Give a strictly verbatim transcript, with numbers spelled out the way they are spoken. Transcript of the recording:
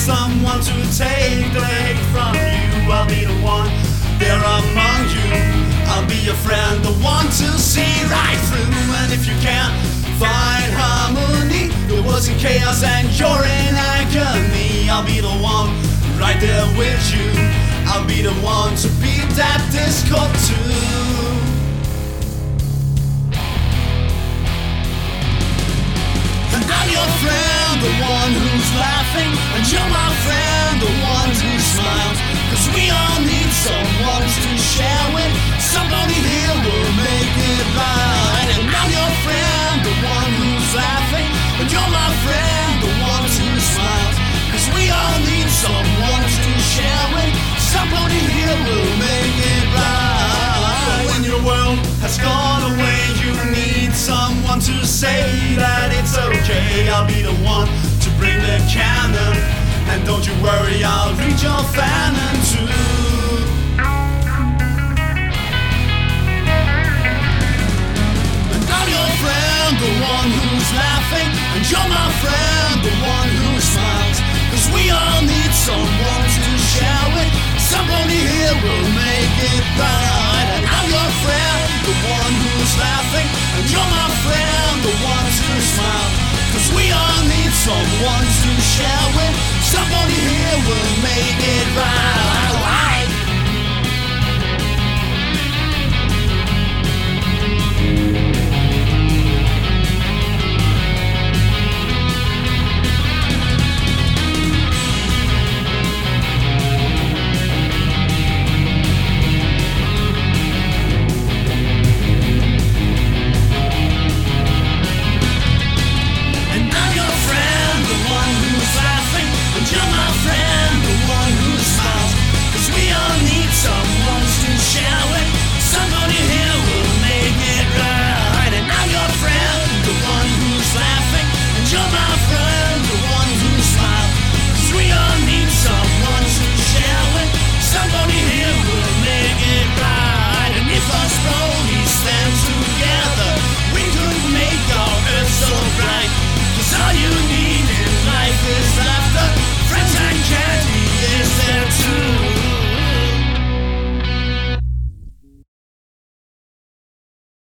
someone to take the hate from you. I'll be the one there among you. I'll be your friend, the one to see right through. And if you can't find harmony, the world's in chaos and you're in agony, I'll be the one right there with you. I'll be the one to beat that discord too. And I'm your friend, the one who's laughing, and you're my friend, the one who smiles. Cause we all need someone to share with. Somebody here will make it right. And I'm your friend, the one who's laughing, and you're my friend, the one who smiles. Cause we all need someone to share with. Somebody here will make it right. When your world has gone away, you need someone to say that it's okay. I'll be the one to bring the cannon, and don't you worry, I'll reach your fanon too. And I'm your friend, the one who's laughing, and you're my friend, the one who smiles. Cause we all need someone to share with. Somebody here will make it right. And I'm your friend, the one who's laughing, and you're my friend, the one who smiles. Cause we all need someone